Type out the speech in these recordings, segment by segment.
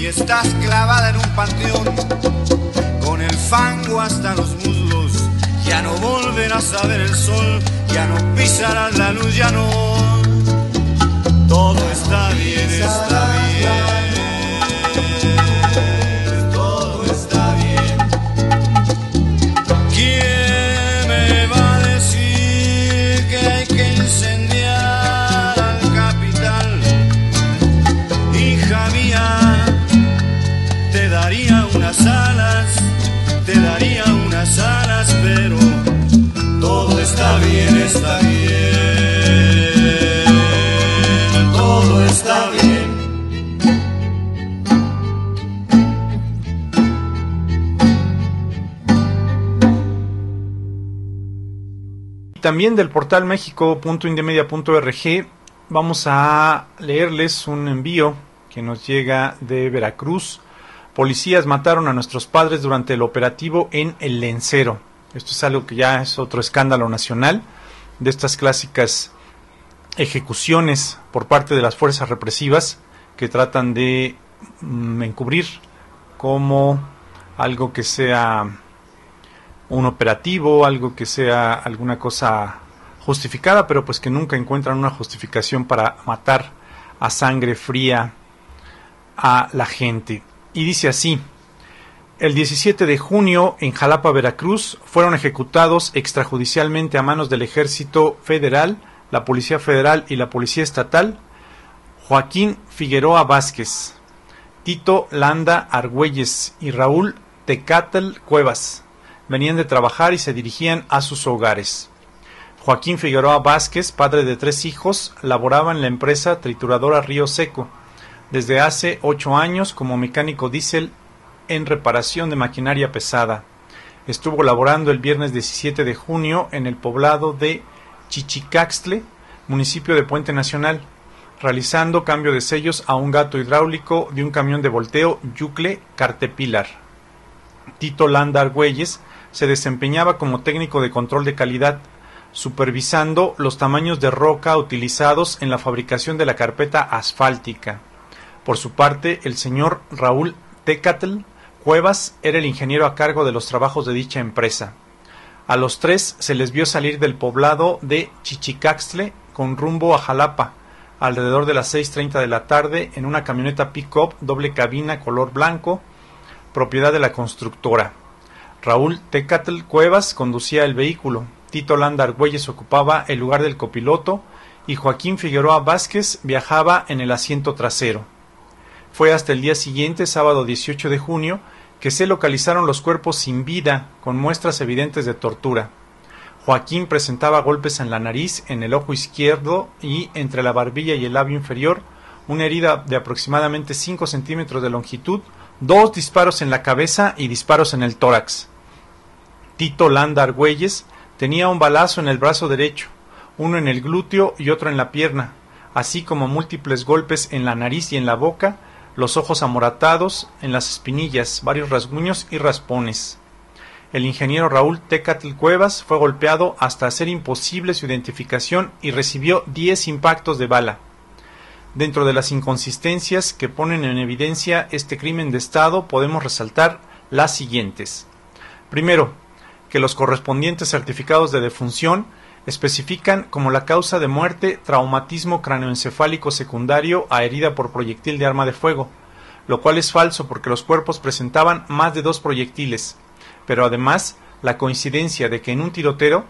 estás clavada en un panteón, con el fango hasta los muslos, ya no volverás a ver el sol, ya no pisarás la luz, ya no. Todo está bien, está bien. Todo está bien. ¿Quién me va a decir que hay que incendiar al capital? Hija mía, te daría unas alas, pero todo está bien, está bien, todo está bien. También del portal mexico.indymedia.org vamos a leerles un envío que nos llega de Veracruz. Policías mataron a nuestros padres durante el operativo en El Lencero. Esto es algo que ya es otro escándalo nacional, de estas clásicas ejecuciones por parte de las fuerzas represivas que tratan de encubrir como algo que sea un operativo, algo que sea alguna cosa justificada, pero pues que nunca encuentran una justificación para matar a sangre fría a la gente. Y dice así: el 17 de junio en Jalapa, Veracruz, fueron ejecutados extrajudicialmente a manos del Ejército Federal, la Policía Federal y la Policía Estatal, Joaquín Figueroa Vázquez, Tito Landa Argüelles y Raúl Tecatl Cuevas. Venían de trabajar y se dirigían a sus hogares. Joaquín Figueroa Vázquez, padre de 3 hijos, laboraba en la empresa trituradora Río Seco desde hace 8 años como mecánico diésel en reparación de maquinaria pesada. Estuvo laborando el viernes 17 de junio en el poblado de Chichicaxtle, municipio de Puente Nacional, realizando cambio de sellos a un gato hidráulico de un camión de volteo Yucle Cartepilar. Tito Landa Argüelles se desempeñaba como técnico de control de calidad, supervisando los tamaños de roca utilizados en la fabricación de la carpeta asfáltica. Por su parte, el señor Raúl Tecatl Cuevas era el ingeniero a cargo de los trabajos de dicha empresa. A los 3 se les vio salir del poblado de Chichicaxtle con rumbo a Jalapa, alrededor de las 6:30 de la tarde, en una camioneta pick-up doble cabina color blanco, propiedad de la constructora. Raúl Tecatl Cuevas conducía el vehículo, Tito Landa Argüelles ocupaba el lugar del copiloto y Joaquín Figueroa Vázquez viajaba en el asiento trasero. Fue hasta el día siguiente, sábado 18 de junio, que se localizaron los cuerpos sin vida, con muestras evidentes de tortura. Joaquín presentaba golpes en la nariz, en el ojo izquierdo y entre la barbilla y el labio inferior, una herida de aproximadamente 5 centímetros de longitud, 2 disparos en la cabeza y disparos en el tórax. Tito Landa Argüelles tenía un balazo en el brazo derecho, uno en el glúteo y otro en la pierna, así como múltiples golpes en la nariz y en la boca, los ojos amoratados, en las espinillas, varios rasguños y raspones. El ingeniero Raúl Tecatl Cuevas fue golpeado hasta hacer imposible su identificación y recibió 10 impactos de bala. Dentro de las inconsistencias que ponen en evidencia este crimen de Estado podemos resaltar las siguientes. Primero, que los correspondientes certificados de defunción especifican como la causa de muerte traumatismo cráneoencefálico secundario a herida por proyectil de arma de fuego, lo cual es falso porque los cuerpos presentaban más de 2 proyectiles, pero además la coincidencia de que en un tiroteo,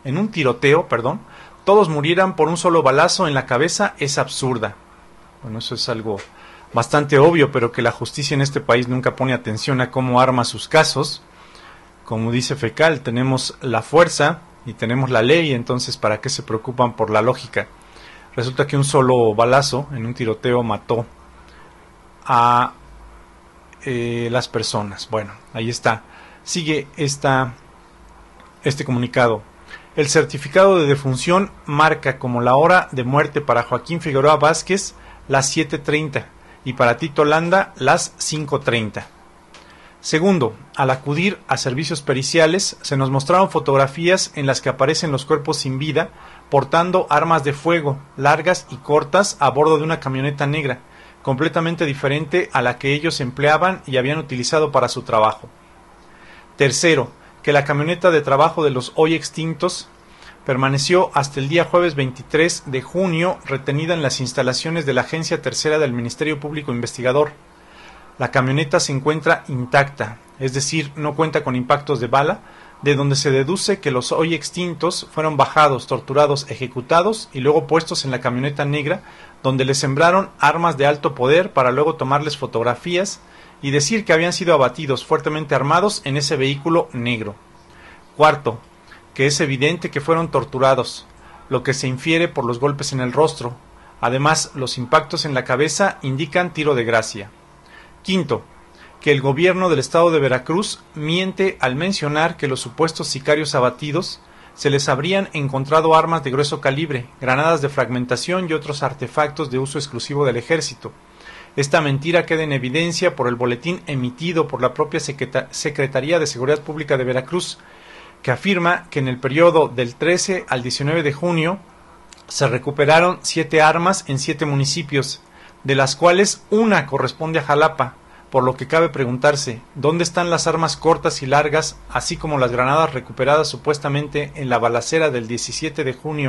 todos murieran por un solo balazo en la cabeza es absurda. Bueno, eso es algo bastante obvio, pero que la justicia en este país nunca pone atención a cómo arma sus casos. Como dice Fecal, tenemos la fuerza y tenemos la ley, entonces ¿para qué se preocupan por la lógica? Resulta que un solo balazo en un tiroteo mató a las personas. Bueno, ahí está. Sigue este comunicado. El certificado de defunción marca como la hora de muerte para Joaquín Figueroa Vázquez las 7:30 y para Tito Landa las 5:30. Segundo, al acudir a servicios periciales se nos mostraron fotografías en las que aparecen los cuerpos sin vida portando armas de fuego largas y cortas a bordo de una camioneta negra, completamente diferente a la que ellos empleaban y habían utilizado para su trabajo. Tercero, que la camioneta de trabajo de los hoy extintos permaneció hasta el día jueves 23 de junio retenida en las instalaciones de la Agencia Tercera del Ministerio Público Investigador. La camioneta se encuentra intacta, es decir, no cuenta con impactos de bala, de donde se deduce que los hoy extintos fueron bajados, torturados, ejecutados y luego puestos en la camioneta negra, donde les sembraron armas de alto poder para luego tomarles fotografías y decir que habían sido abatidos fuertemente armados en ese vehículo negro. Cuarto, que es evidente que fueron torturados, lo que se infiere por los golpes en el rostro. Además, los impactos en la cabeza indican tiro de gracia. Quinto, que el gobierno del estado de Veracruz miente al mencionar que los supuestos sicarios abatidos se les habrían encontrado armas de grueso calibre, granadas de fragmentación y otros artefactos de uso exclusivo del ejército. Esta mentira queda en evidencia por el boletín emitido por la propia Secretaría de Seguridad Pública de Veracruz, que afirma que en el periodo del 13 al 19 de junio se recuperaron 7 armas en 7 municipios, de las cuales una corresponde a Jalapa, por lo que cabe preguntarse, ¿dónde están las armas cortas y largas, así como las granadas recuperadas supuestamente en la balacera del 17 de junio,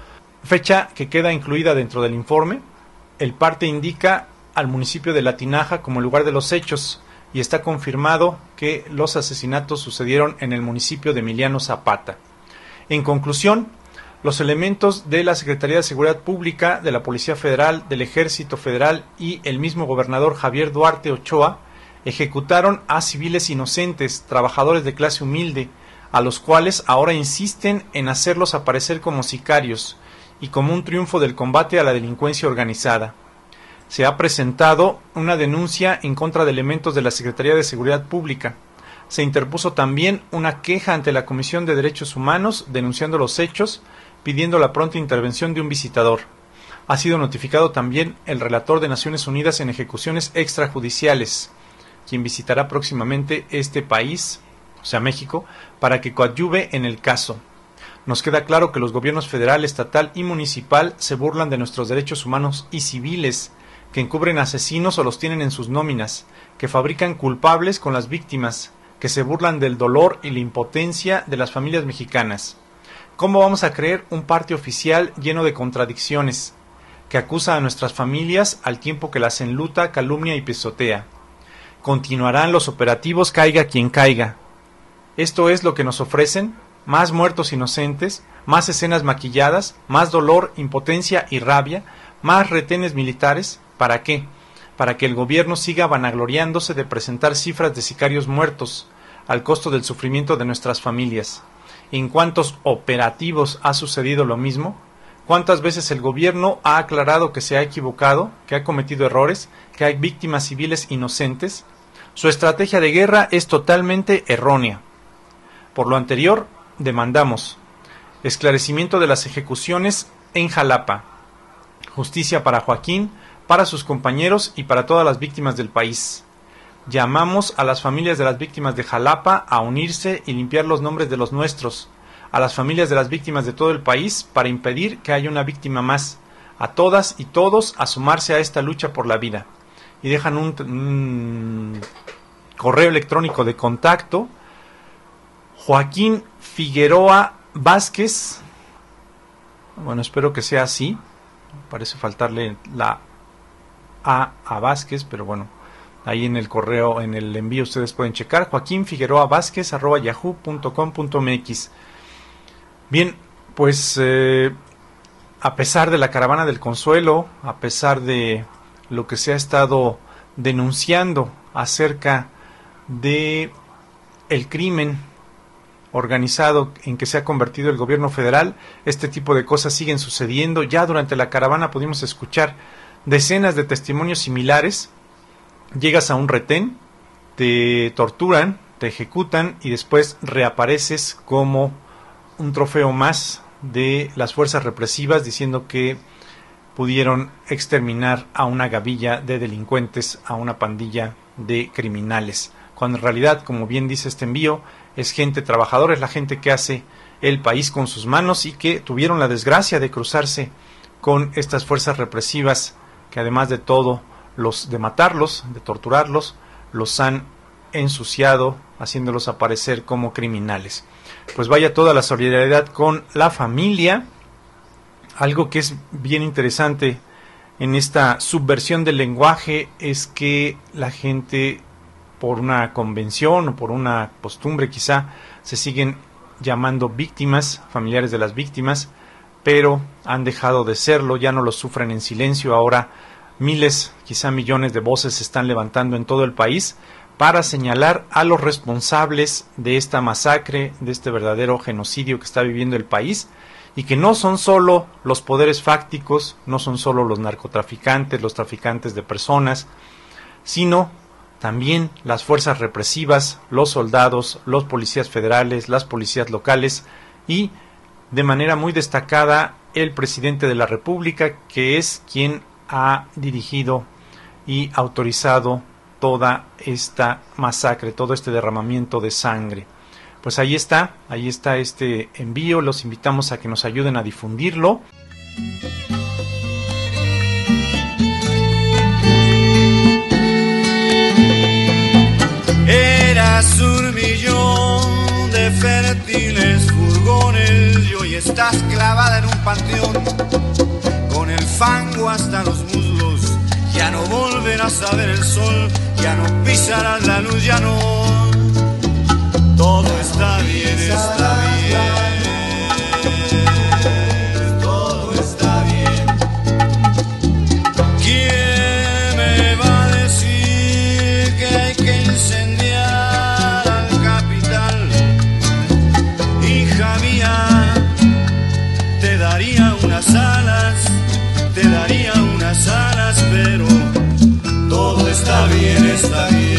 fecha que queda incluida dentro del informe? El parte indica al municipio de La Tinaja como lugar de los hechos, y está confirmado que los asesinatos sucedieron en el municipio de Emiliano Zapata. En conclusión, los elementos de la Secretaría de Seguridad Pública, de la Policía Federal, del Ejército Federal y el mismo gobernador Javier Duarte Ochoa ejecutaron a civiles inocentes, trabajadores de clase humilde, a los cuales ahora insisten en hacerlos aparecer como sicarios y como un triunfo del combate a la delincuencia organizada. Se ha presentado una denuncia en contra de elementos de la Secretaría de Seguridad Pública. Se interpuso también una queja ante la Comisión de Derechos Humanos denunciando los hechos, pidiendo la pronta intervención de un visitador. Ha sido notificado también el relator de Naciones Unidas en ejecuciones extrajudiciales, quien visitará próximamente este país, o sea México, para que coadyuve en el caso. Nos queda claro que los gobiernos federal, estatal y municipal se burlan de nuestros derechos humanos y civiles, que encubren asesinos o los tienen en sus nóminas, que fabrican culpables con las víctimas, que se burlan del dolor y la impotencia de las familias mexicanas. ¿Cómo vamos a creer un parte oficial lleno de contradicciones, que acusa a nuestras familias al tiempo que las enluta, calumnia y pisotea? Continuarán los operativos caiga quien caiga. Esto es lo que nos ofrecen: más muertos inocentes, más escenas maquilladas, más dolor, impotencia y rabia, más retenes militares. ¿Para qué? Para que el gobierno siga vanagloriándose de presentar cifras de sicarios muertos, al costo del sufrimiento de nuestras familias. ¿En cuántos operativos ha sucedido lo mismo? ¿Cuántas veces el gobierno ha aclarado que se ha equivocado, que ha cometido errores, que hay víctimas civiles inocentes? Su estrategia de guerra es totalmente errónea. Por lo anterior, demandamos esclarecimiento de las ejecuciones en Jalapa, justicia para Joaquín, para sus compañeros y para todas las víctimas del país. Llamamos a las familias de las víctimas de Jalapa a unirse y limpiar los nombres de los nuestros, a las familias de las víctimas de todo el país para impedir que haya una víctima más, a todas y todos a sumarse a esta lucha por la vida. Y dejan un correo electrónico de contacto: Joaquín Figueroa Vázquez. Bueno, espero que sea así. Parece faltarle la A Vázquez, pero bueno, ahí en el correo, en el envío ustedes pueden checar: joaquinfigueroavázquez@yahoo.com.mx. Bien, pues a pesar de la caravana del consuelo, a pesar de lo que se ha estado denunciando acerca de el crimen organizado en que se ha convertido el gobierno federal, este tipo de cosas siguen sucediendo. Ya durante la caravana pudimos escuchar decenas de testimonios similares. Llegas a un retén, te torturan, te ejecutan y después reapareces como un trofeo más de las fuerzas represivas, diciendo que pudieron exterminar a una gavilla de delincuentes, a una pandilla de criminales, cuando en realidad, como bien dice este envío, es gente trabajadora, es la gente que hace el país con sus manos y que tuvieron la desgracia de cruzarse con estas fuerzas represivas que además de todo de matarlos, de torturarlos, los han ensuciado, haciéndolos aparecer como criminales. Pues vaya toda la solidaridad con la familia. Algo que es bien interesante en esta subversión del lenguaje es que la gente, por una convención o por una costumbre quizá, se siguen llamando víctimas, familiares de las víctimas, pero han dejado de serlo, ya no lo sufren en silencio. Ahora miles, quizá millones de voces se están levantando en todo el país para señalar a los responsables de esta masacre, de este verdadero genocidio que está viviendo el país, y que no son solo los poderes fácticos, no son solo los narcotraficantes, los traficantes de personas, sino también las fuerzas represivas, los soldados, los policías federales, las policías locales y, de manera muy destacada, el presidente de la República, que es quien ha dirigido y autorizado toda esta masacre, todo este derramamiento de sangre. Pues ahí está este envío. Los invitamos a que nos ayuden a difundirlo. Eras un millón de fértiles furgones y hoy estás clavada en un panteón con el fango hasta los muslos. Ya no volverás a ver el sol, ya no pisarás la luz, ya no. Todo está bien, está bien. Todo está bien. ¿Quién me va a decir que hay que incendiar al capital? Hija mía, te daría unas alas, pero todo está bien, está bien.